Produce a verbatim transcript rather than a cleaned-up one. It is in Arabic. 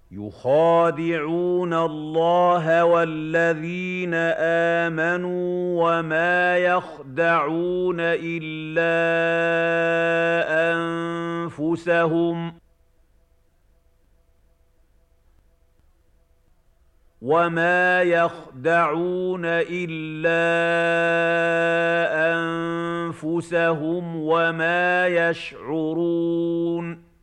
يُخَادِعُونَ اللَّهَ وَالَّذِينَ آمَنُوا وَمَا يَخْدَعُونَ إِلَّا أَنفُسَهُمْ وَمَا يَخْدَعُونَ إِلَّا أَنفُسَهُمْ وَمَا يَشْعُرُونَ